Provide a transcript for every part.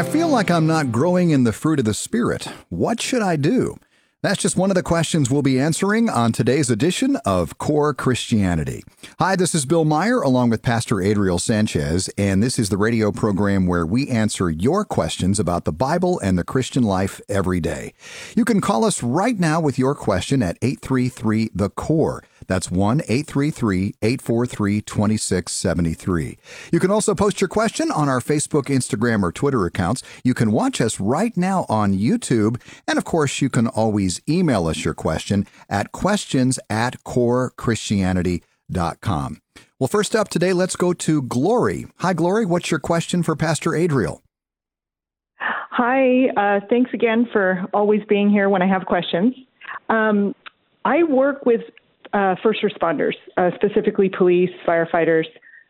I feel like I'm not growing in the fruit of the Spirit. What should I do? That's just one of the questions we'll be answering on today's edition of Core Christianity. Hi, this is Bill Meyer along with Pastor Adriel Sanchez, and this is the radio program where we answer your questions about the Bible and the Christian life every day. You can call us right now with your question at 833-THE-CORE. That's 1-833-843-2673. You can also post your question on our Facebook, Instagram, or Twitter accounts. You can watch us right now on YouTube. And of course, you can always email us your question at questions@corechristianity.com. Well, first up today, let's go to Glory. Hi, Glory. What's your question for Pastor Adriel? Hi. Thanks again for always being here when I have questions. I work with first responders, specifically police, firefighters,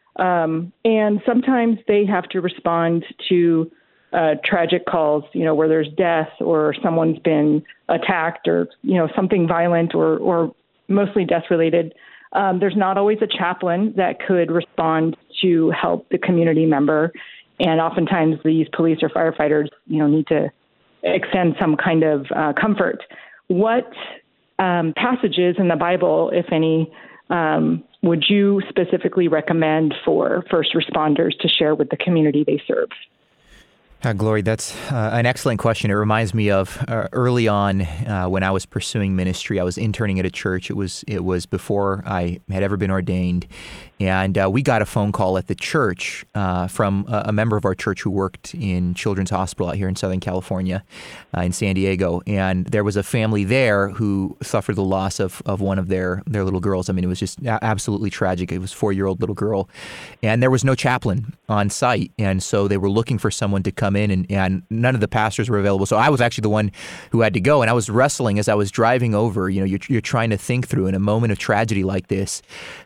and sometimes they have to respond to tragic calls, where there's death or someone's been attacked or, something violent or mostly death-related. There's not always a chaplain that could respond to help the community member, and oftentimes these police or firefighters, need to extend some kind of comfort. What passages in the Bible, if any, would you specifically recommend for first responders to share with the community they serve? Glory, that's an excellent question. It reminds me of early on when I was pursuing ministry. I was interning at a church. It was before I had ever been ordained, and we got a phone call at the church from a member of our church who worked in Children's Hospital out here in Southern California, in San Diego. And there was a family there who suffered the loss of one of their little girls. I mean, it was just absolutely tragic. It was a 4-year-old little girl, and there was no chaplain on site, and so they were looking for someone to come in, and none of the pastors were available. So I was actually the one who had to go, and I was wrestling as I was driving over. You're trying to think through in a moment of tragedy like this,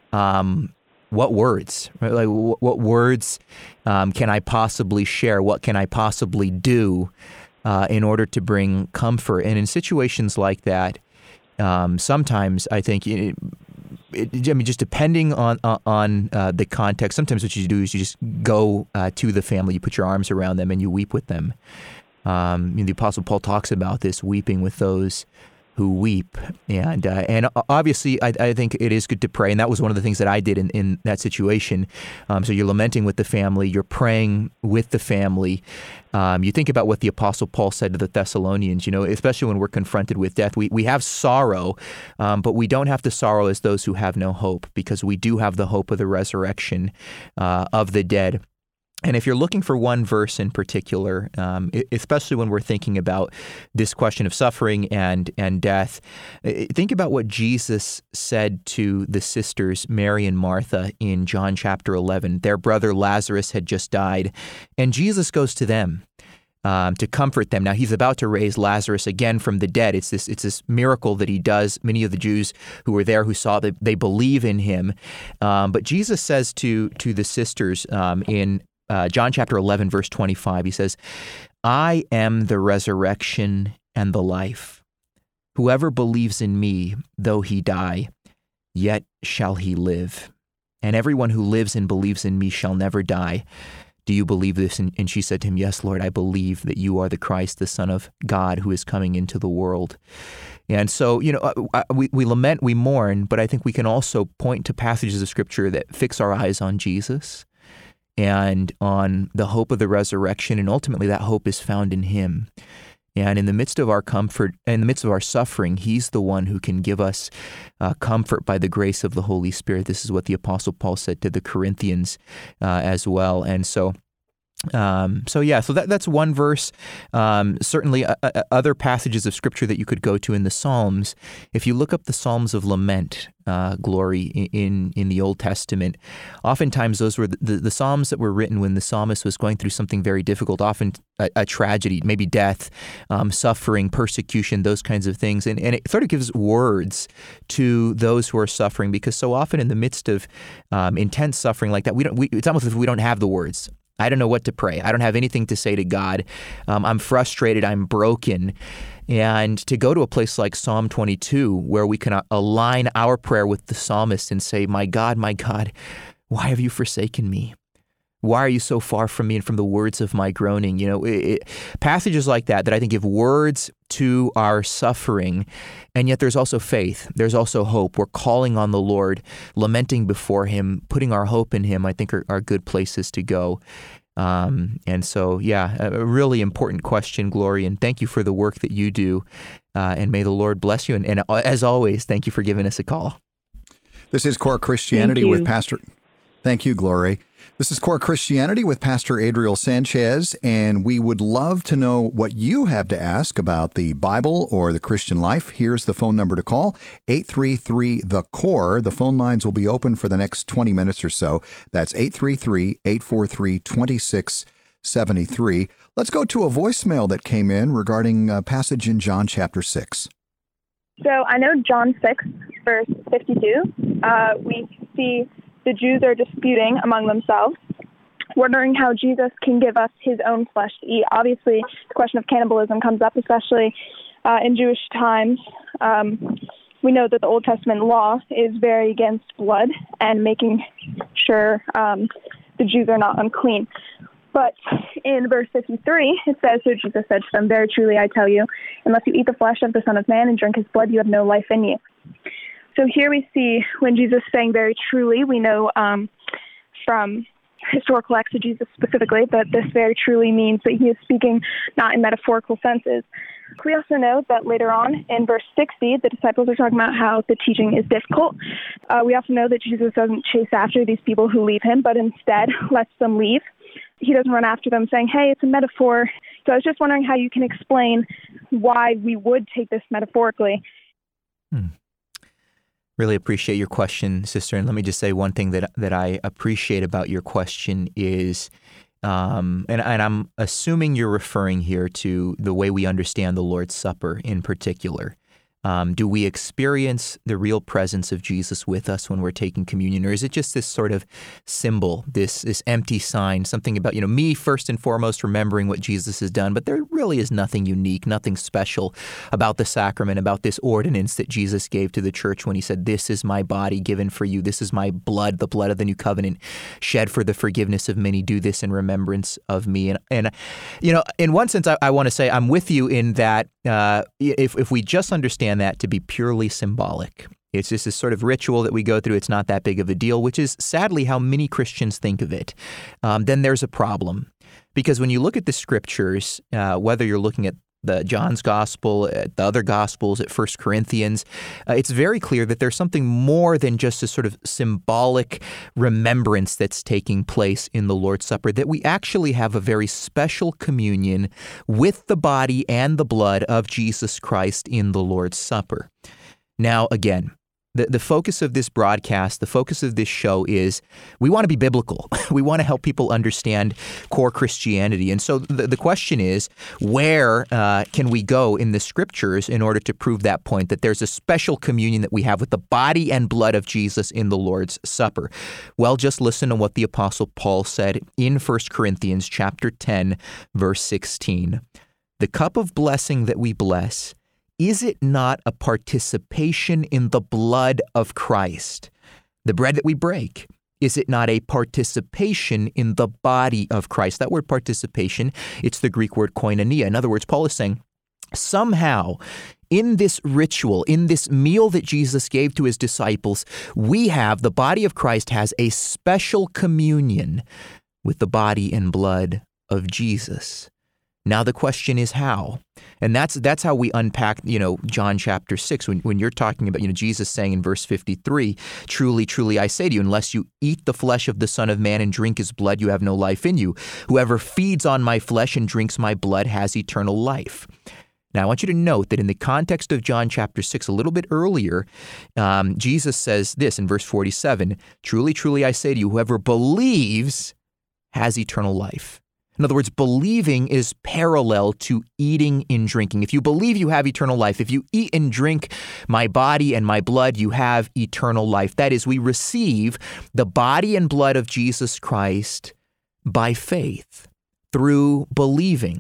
what words, right? Like what words can I possibly share? What can I possibly do in order to bring comfort? And in situations like that, sometimes I think just depending on the context, sometimes what you do is you just go to the family, you put your arms around them, and you weep with them. The Apostle Paul talks about this, weeping with those who weep. And obviously, I think it is good to pray, and that was one of the things that I did in that situation. So you're lamenting with the family, you're praying with the family. You think about what the Apostle Paul said to the Thessalonians, especially when we're confronted with death. We have sorrow, but we don't have to sorrow as those who have no hope, because we do have the hope of the resurrection of the dead. And if you're looking for one verse in particular, especially when we're thinking about this question of suffering and death, think about what Jesus said to the sisters, Mary and Martha, in John chapter 11. Their brother Lazarus had just died, and Jesus goes to them to comfort them. Now, he's about to raise Lazarus again from the dead. It's this miracle that he does. Many of the Jews who were there who saw that, they believe in him. But Jesus says to the sisters in John chapter 11, verse 25, he says, "I am the resurrection and the life. Whoever believes in me, though he die, yet shall he live. And everyone who lives and believes in me shall never die. Do you believe this?" And she said to him, "Yes, Lord, I believe that you are the Christ, the Son of God, who is coming into the world." And so, we lament, we mourn, but I think we can also point to passages of Scripture that fix our eyes on Jesus and on the hope of the resurrection, and ultimately that hope is found in him. And in the midst of our comfort, in the midst of our suffering, he's the one who can give us comfort by the grace of the Holy Spirit. This is what the Apostle Paul said to the Corinthians as well. And so that's one verse. Certainly other passages of Scripture that you could go to in the Psalms. If you look up the Psalms of Lament, Glory, in the Old Testament, oftentimes those were the Psalms that were written when the psalmist was going through something very difficult, often a tragedy, maybe death, suffering, persecution, those kinds of things. And it sort of gives words to those who are suffering, because so often in the midst of intense suffering like that, it's almost as if we don't have the words. I don't know what to pray. I don't have anything to say to God. I'm frustrated. I'm broken. And to go to a place like Psalm 22, where we can align our prayer with the psalmist and say, my God, why have you forsaken me? Why are you so far from me and from the words of my groaning? Passages like that I think give words to our suffering, and yet there's also faith. There's also hope. We're calling on the Lord, lamenting before Him, putting our hope in Him, I think are good places to go. And so, a really important question, Glory, and thank you for the work that you do, and may the Lord bless you. And as always, thank you for giving us a call. This is Core Christianity with Pastor... Thank you, Glory. This is Core Christianity with Pastor Adriel Sanchez, and we would love to know what you have to ask about the Bible or the Christian life. Here's the phone number to call, 833-THE-CORE. The phone lines will be open for the next 20 minutes or so. That's 833-843-2673. Let's go to a voicemail that came in regarding a passage in John chapter 6. So I know John 6, verse 52, we see the Jews are disputing among themselves, wondering how Jesus can give us his own flesh to eat. Obviously, the question of cannibalism comes up, especially in Jewish times. We know that the Old Testament law is very against blood and making sure the Jews are not unclean. But in verse 53, it says, so Jesus said to them, very truly I tell you, unless you eat the flesh of the Son of Man and drink his blood, you have no life in you. So here we see when Jesus is saying very truly, we know from historical exegesis specifically that this very truly means that he is speaking not in metaphorical senses. We also know that later on in verse 60, the disciples are talking about how the teaching is difficult. We also know that Jesus doesn't chase after these people who leave him, but instead lets them leave. He doesn't run after them saying, hey, it's a metaphor. So I was just wondering how you can explain why we would take this metaphorically. Really appreciate your question, sister. And let me just say one thing that I appreciate about your question is, and I'm assuming you're referring here to the way we understand the Lord's Supper in particular. Do we experience the real presence of Jesus with us when we're taking communion, or is it just this sort of symbol, this empty sign, something about, me first and foremost remembering what Jesus has done, but there really is nothing unique, nothing special about the sacrament, about this ordinance that Jesus gave to the church when he said, this is my body given for you, this is my blood, the blood of the new covenant, shed for the forgiveness of many, do this in remembrance of me. And in one sense, I want to say I'm with you in that if we just understand that to be purely symbolic, it's just this sort of ritual that we go through, it's not that big of a deal, which is sadly how many Christians think of it, then there's a problem. Because when you look at the scriptures, whether you're looking at the John's Gospel, at the other Gospels, at 1 Corinthians, it's very clear that there's something more than just a sort of symbolic remembrance that's taking place in the Lord's Supper, that we actually have a very special communion with the body and the blood of Jesus Christ in the Lord's Supper. Now, again, the focus of this broadcast, the focus of this show is we want to be biblical. We want to help people understand core Christianity. And so the question is, where can we go in the scriptures in order to prove that point, that there's a special communion that we have with the body and blood of Jesus in the Lord's Supper? Well, just listen to what the Apostle Paul said in 1 Corinthians chapter 10, verse 16. The cup of blessing that we bless, is it not a participation in the blood of Christ? The bread that we break, is it not a participation in the body of Christ? That word participation, it's the Greek word koinonia. In other words, Paul is saying, somehow, in this ritual, in this meal that Jesus gave to his disciples, the body of Christ has a special communion with the body and blood of Jesus. Now the question is how, and that's how we unpack, John chapter 6, when you're talking about, Jesus saying in verse 53, truly, truly, I say to you, unless you eat the flesh of the Son of Man and drink his blood, you have no life in you. Whoever feeds on my flesh and drinks my blood has eternal life. Now, I want you to note that in the context of John chapter 6, a little bit earlier, Jesus says this in verse 47, truly, truly, I say to you, whoever believes has eternal life. In other words, believing is parallel to eating and drinking. If you believe you have eternal life, if you eat and drink my body and my blood, you have eternal life. That is, we receive the body and blood of Jesus Christ by faith, through believing.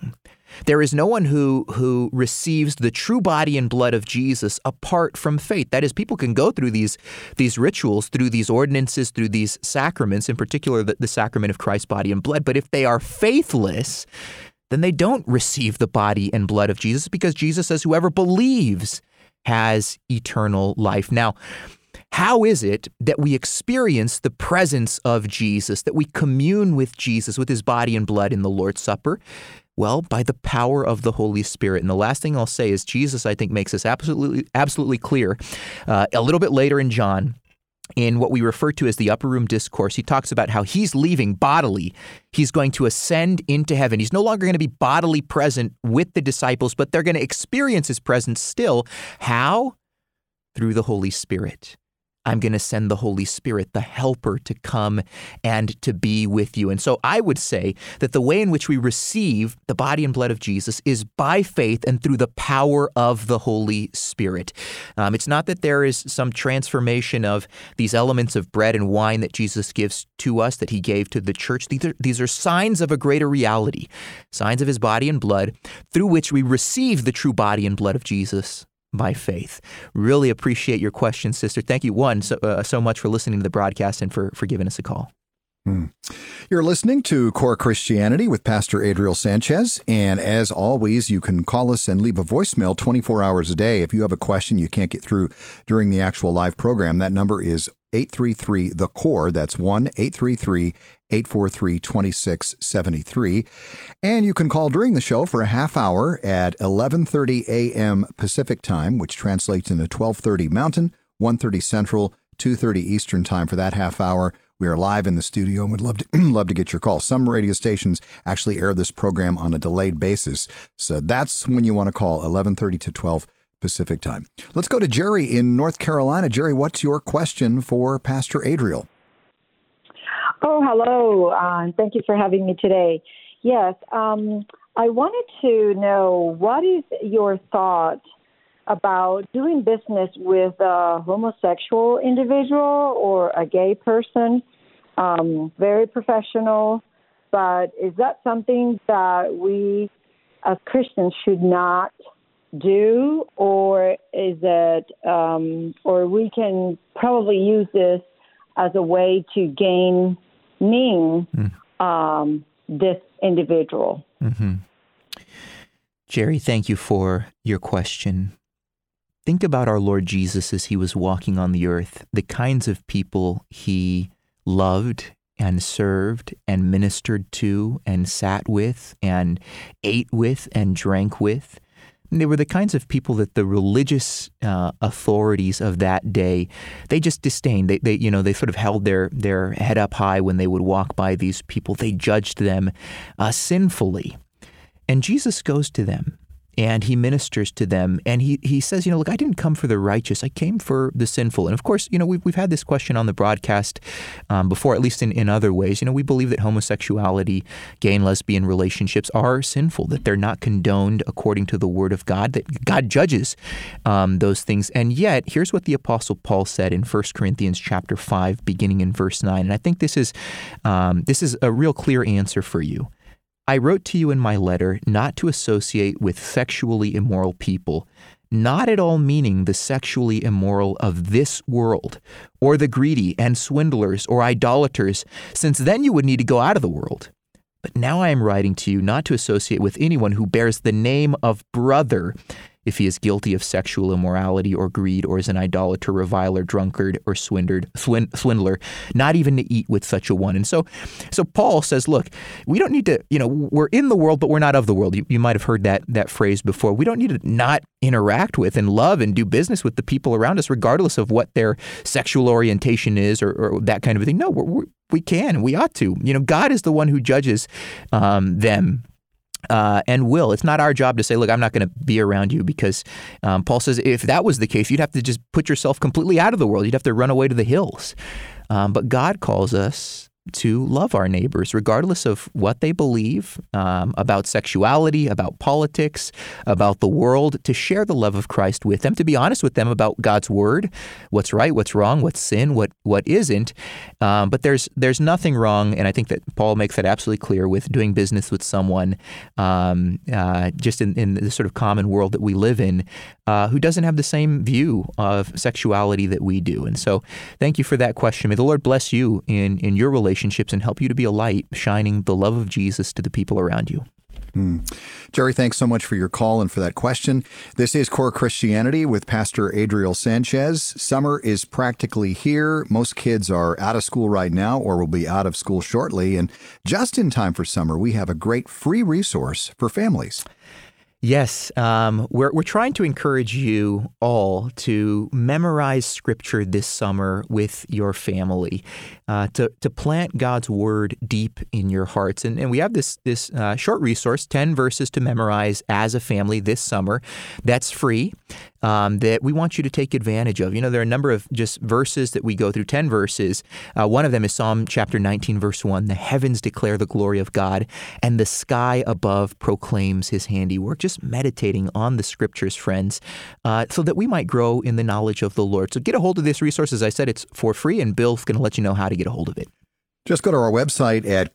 There is no one who receives the true body and blood of Jesus apart from faith. That is, people can go through these rituals, through these ordinances, through these sacraments, in particular the sacrament of Christ's body and blood. But if they are faithless, then they don't receive the body and blood of Jesus, because Jesus says whoever believes has eternal life. Now, how is it that we experience the presence of Jesus, that we commune with Jesus, with his body and blood in the Lord's Supper? Well, by the power of the Holy Spirit. And the last thing I'll say is Jesus, I think, makes this absolutely clear a little bit later in John. In what we refer to as the Upper Room Discourse, he talks about how he's leaving bodily. He's going to ascend into heaven. He's no longer going to be bodily present with the disciples, but they're going to experience his presence still. How? Through the Holy Spirit. I'm going to send the Holy Spirit, the helper, to come and to be with you. And so I would say that the way in which we receive the body and blood of Jesus is by faith and through the power of the Holy Spirit. It's not that there is some transformation of these elements of bread and wine that Jesus gives to us, that he gave to the church. These are signs of a greater reality, signs of his body and blood, through which we receive the true body and blood of Jesus by faith. Really appreciate your question, sister. Thank you, so much for listening to the broadcast and for giving us a call. You're listening to Core Christianity with Pastor Adriel Sanchez. And as always, you can call us and leave a voicemail 24 hours a day. If you have a question you can't get through during the actual live program, that number is 833-THE-CORE. That's 1-833-843-2673. And you can call during the show for a half hour at 11:30 a.m. Pacific time, which translates into 12:30 Mountain, 1:30 Central, 2:30 Eastern time for that half hour. We are live in the studio and would love to get your call. Some radio stations actually air this program on a delayed basis. So that's when you want to call, 11:30 to 12 Pacific time. Let's go to Jerry in North Carolina. Jerry, what's your question for Pastor Adriel? Oh, hello. Thank you for having me today. Yes, I wanted to know, what is your thought about doing business with a homosexual individual or a gay person? Very professional, but is that something that we as Christians should not do, or is it, or we can probably use this as a way to gain this individual? Mm-hmm. Jerry, thank you for your question. Think about our Lord Jesus as he was walking on the earth, the kinds of people he loved and served and ministered to and sat with and ate with and drank with. And they were the kinds of people that the religious authorities of that day, they just disdained. They sort of held their head up high when they would walk by these people. They judged them sinfully. And Jesus goes to them and he ministers to them, and he says, look, I didn't come for the righteous, I came for the sinful. And of course, we've had this question on the broadcast before, at least in other ways. We believe that homosexuality, gay and lesbian relationships are sinful, that they're not condoned according to the Word of God, that God judges those things. And yet, here's what the Apostle Paul said in 1 Corinthians chapter 5, beginning in verse 9. And I think this is a real clear answer for you. I wrote to you in my letter not to associate with sexually immoral people, not at all meaning the sexually immoral of this world, or the greedy and swindlers or idolaters, since then you would need to go out of the world. But now I am writing to you not to associate with anyone who bears the name of brother, if he is guilty of sexual immorality or greed, or is an idolater, reviler, drunkard, or swindler, not even to eat with such a one. And so Paul says, look, we don't need to, we're in the world, but we're not of the world. You might have heard that phrase before. We don't need to not interact with and love and do business with the people around us, regardless of what their sexual orientation is or that kind of thing. No, we can and we ought to. God is the one who judges them. And will. It's not our job to say, look, I'm not going to be around you, because Paul says if that was the case, you'd have to just put yourself completely out of the world. You'd have to run away to the hills. But God calls us to love our neighbors, regardless of what they believe about sexuality, about politics, about the world, to share the love of Christ with them, to be honest with them about God's word, what's right, what's wrong, what's sin, what isn't. But there's nothing wrong, and I think that Paul makes that absolutely clear, with doing business with someone just in the sort of common world that we live in, who doesn't have the same view of sexuality that we do. And so thank you for that question. May the Lord bless you in your relationships and help you to be a light, shining the love of Jesus to the people around you. Jerry, thanks so much for your call and for that question. This is Core Christianity with Pastor Adriel Sanchez. Summer is practically here. Most kids are out of school right now or will be out of school shortly. And just in time for summer, we have a great free resource for families. Yes, we're trying to encourage you all to memorize Scripture this summer with your family, to plant God's Word deep in your hearts. And we have this short resource, 10 verses to memorize as a family this summer. That's free, that we want you to take advantage of. You know, there are a number of just verses that we go through, 10 verses. One of them is Psalm chapter 19, verse 1. The heavens declare the glory of God, and the sky above proclaims his handiwork. Just meditating on the Scriptures, friends, so that we might grow in the knowledge of the Lord. So get a hold of this resource. As I said, it's for free, and Bill's going to let you know how to get a hold of it. Just go to our website at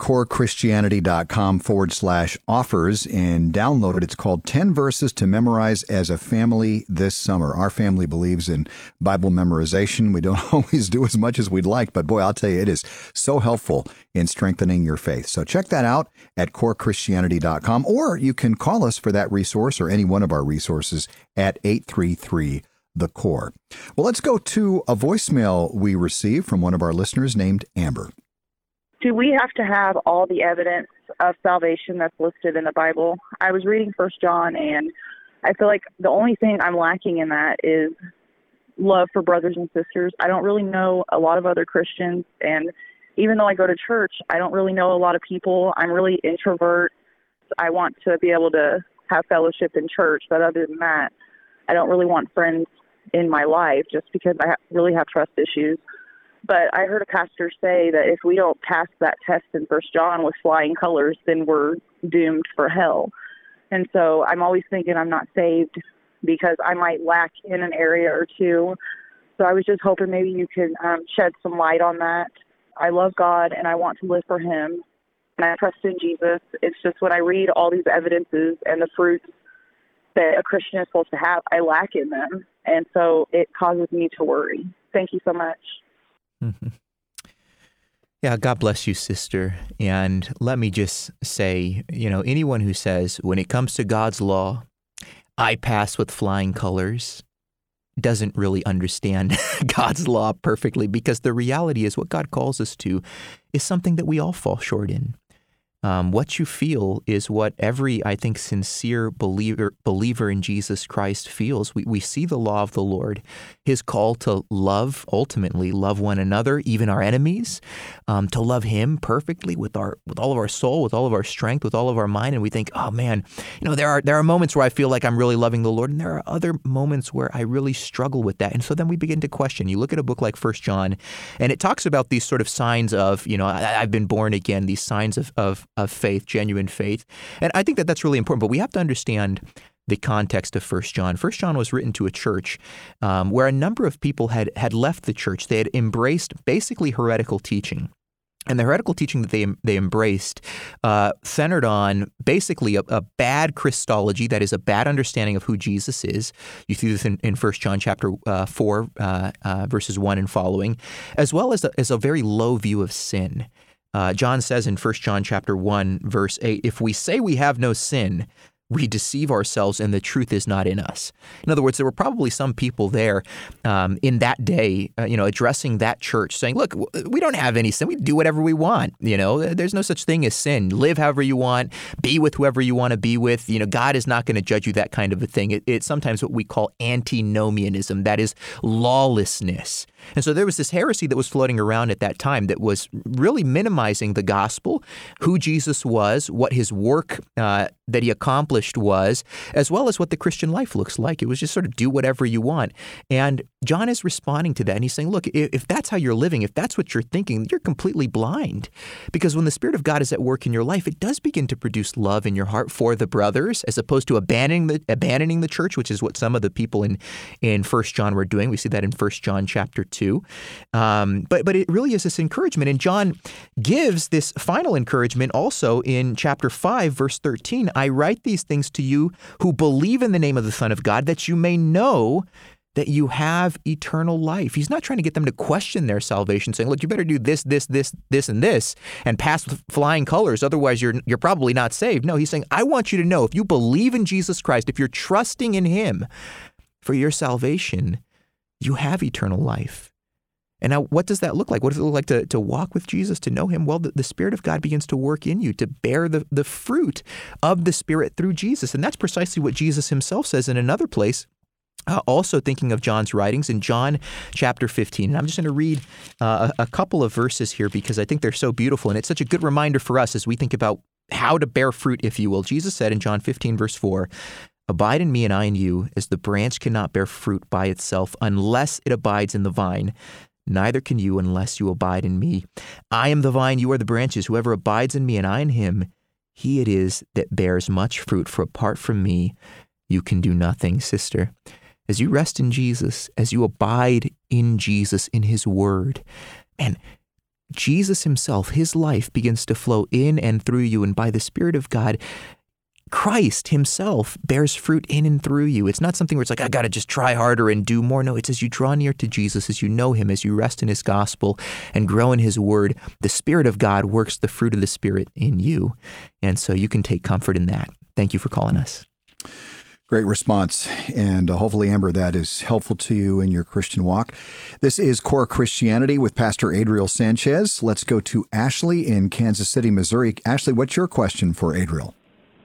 corechristianity.com/offers and download it. It's called 10 Verses to Memorize as a Family This Summer. Our family believes in Bible memorization. We don't always do as much as we'd like, but boy, I'll tell you, it is so helpful in strengthening your faith. So check that out at corechristianity.com, or you can call us for that resource or any one of our resources at 833-THE-CORE. Well, let's go to a voicemail we received from one of our listeners named Amber. Do we have to have all the evidence of salvation that's listed in the Bible? I was reading 1 John, and I feel like the only thing I'm lacking in that is love for brothers and sisters. I don't really know a lot of other Christians, and even though I go to church, I don't really know a lot of people. I'm really introvert. I want to be able to have fellowship in church, but other than that, I don't really want friends in my life just because I really have trust issues. But I heard a pastor say that if we don't pass that test in 1 John with flying colors, then we're doomed for hell. And so I'm always thinking I'm not saved because I might lack in an area or two. So I was just hoping maybe you could shed some light on that. I love God and I want to live for him, and I trust in Jesus. It's just when I read all these evidences and the fruits that a Christian is supposed to have, I lack in them. And so it causes me to worry. Thank you so much. Mm-hmm. Yeah, God bless you, sister. And let me just say, anyone who says, when it comes to God's law, I pass with flying colors, doesn't really understand God's law perfectly, because the reality is what God calls us to is something that we all fall short in. What you feel is what every, I think, sincere believer in Jesus Christ feels. We see the law of the Lord, his call to love, ultimately love one another, even our enemies, to love him perfectly with all of our soul, with all of our strength, with all of our mind. And we think, oh man, there are moments where I feel like I'm really loving the Lord, and there are other moments where I really struggle with that. And so then we begin to question. You look at a book like 1 John, and it talks about these sort of signs of, I've been born again, these signs of faith, genuine faith. And I think that that's really important, but we have to understand the context of 1 John. 1 John was written to a church where a number of people had left the church. They had embraced basically heretical teaching. And the heretical teaching that they embraced centered on basically a bad Christology, that is a bad understanding of who Jesus is. You see this in 1 John chapter 4, verses 1 and following, as well as a very low view of sin. John says in 1 John chapter 1, verse 8, if we say we have no sin, we deceive ourselves and the truth is not in us. In other words, there were probably some people there in that day, addressing that church saying, look, we don't have any sin. We do whatever we want. There's no such thing as sin. Live however you want. Be with whoever you want to be with. God is not going to judge you, that kind of a thing. It's sometimes what we call antinomianism. That is lawlessness. And so there was this heresy that was floating around at that time that was really minimizing the gospel, who Jesus was, what his work that he accomplished was, as well as what the Christian life looks like. It was just sort of do whatever you want. And John is responding to that, and he's saying, look, if that's how you're living, if that's what you're thinking, you're completely blind. Because when the Spirit of God is at work in your life, it does begin to produce love in your heart for the brothers, as opposed to abandoning the church, which is what some of the people in 1 John were doing. We see that in 1 John chapter 2. But it really is this encouragement. And John gives this final encouragement also in chapter 5, verse 13. I write these things to you who believe in the name of the Son of God, that you may know that you have eternal life. He's not trying to get them to question their salvation, saying, look, you better do this, and this, and pass with flying colors. Otherwise, you're probably not saved. No, he's saying, I want you to know, if you believe in Jesus Christ, if you're trusting in him for your salvation, you have eternal life. And now, what does that look like? What does it look like to walk with Jesus, to know him? Well, the Spirit of God begins to work in you, to bear the fruit of the Spirit through Jesus. And that's precisely what Jesus himself says in another place. Also thinking of John's writings in John chapter 15. And I'm just going to read a couple of verses here because I think they're so beautiful. And it's such a good reminder for us as we think about how to bear fruit, if you will. Jesus said in John 15, verse 4, abide in me and I in you, as the branch cannot bear fruit by itself unless it abides in the vine. Neither can you unless you abide in me. I am the vine, you are the branches. Whoever abides in me and I in him, he it is that bears much fruit. For apart from me, you can do nothing. Sister, as you rest in Jesus, as you abide in Jesus, in his word, and Jesus himself, his life begins to flow in and through you. And by the Spirit of God, Christ himself bears fruit in and through you. It's not something where it's like, I got to just try harder and do more. No, it's as you draw near to Jesus, as you know him, as you rest in his gospel and grow in his word, the Spirit of God works the fruit of the Spirit in you. And so you can take comfort in that. Thank you for calling us. Great response. And hopefully, Amber, that is helpful to you in your Christian walk. This is Core Christianity with Pastor Adriel Sanchez. Let's go to Ashley in Kansas City, Missouri. Ashley, what's your question for Adriel?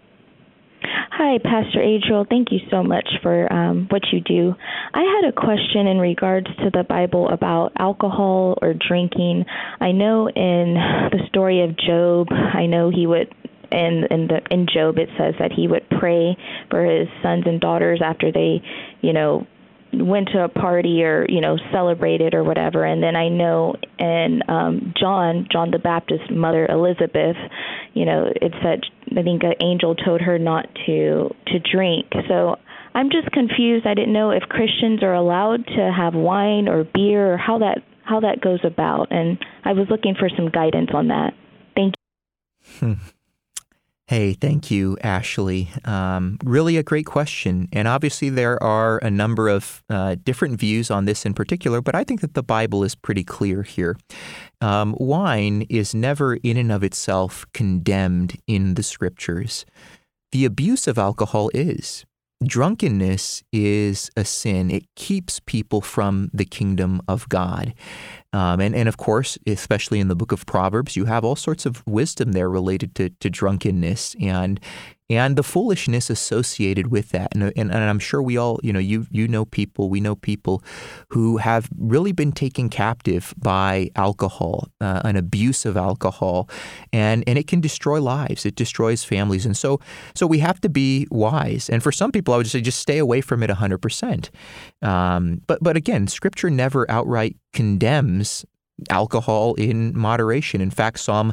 Hi, Pastor Adriel. Thank you so much for what you do. I had a question in regards to the Bible about alcohol or drinking. I know in the story of Job, I know he would, in Job, it says that he would pray for his sons and daughters after they, went to a party or, celebrated or whatever. And then I know in John the Baptist's mother, Elizabeth, it said, I think an angel told her not to drink. So I'm just confused. I didn't know if Christians are allowed to have wine or beer or how that goes about. And I was looking for some guidance on that. Thank you. Hey, thank you, Ashley. Really a great question. And obviously there are a number of different views on this in particular, but I think that the Bible is pretty clear here. Wine is never in and of itself condemned in the Scriptures. The abuse of alcohol is. Drunkenness is a sin. It keeps people from the kingdom of God. And of course, especially in the book of Proverbs, you have all sorts of wisdom there related to drunkenness and the foolishness associated with that. And I'm sure we all, we know people who have really been taken captive by alcohol, an abuse of alcohol, and it can destroy lives. It destroys families. And so we have to be wise. And for some people, I would just say, just stay away from it 100%. But again, Scripture never outright condemns alcohol in moderation. In fact, Psalm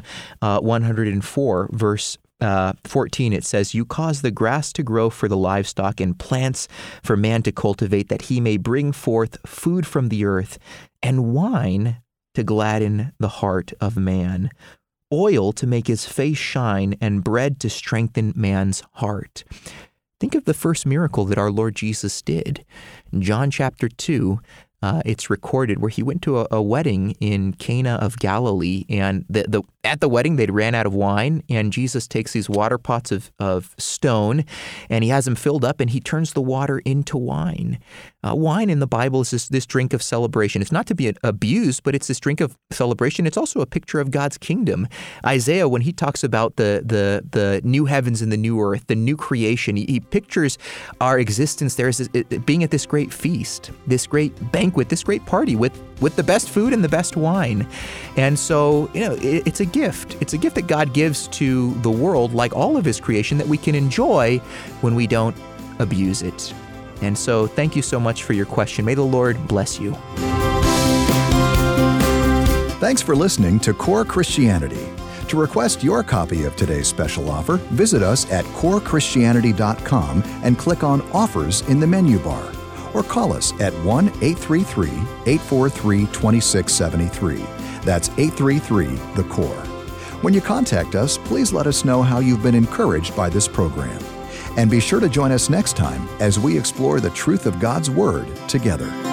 104, verse 14, it says, you cause the grass to grow for the livestock and plants for man to cultivate, that he may bring forth food from the earth and wine to gladden the heart of man, oil to make his face shine, and bread to strengthen man's heart. Think of the first miracle that our Lord Jesus did. In John chapter 2, it's recorded where he went to a wedding in Cana of Galilee, and at the wedding they'd ran out of wine, and Jesus takes these water pots of stone, and he has them filled up, and he turns the water into wine. Wine in the Bible is this drink of celebration. It's not to be abused, but it's this drink of celebration. It's also a picture of God's kingdom. Isaiah, when he talks about the new heavens and the new earth, the new creation, he pictures our existence there as being at this great feast, this great banquet banquet, this great party with the best food and the best wine. And so, it's a gift. It's a gift that God gives to the world, like all of his creation, that we can enjoy when we don't abuse it. And so thank you so much for your question. May the Lord bless you. Thanks for listening to Core Christianity. To request your copy of today's special offer, visit us at corechristianity.com and click on Offers in the menu bar, or call us at 1-833-843-2673. That's 833-THE-CORE. When you contact us, please let us know how you've been encouraged by this program. And be sure to join us next time as we explore the truth of God's Word together.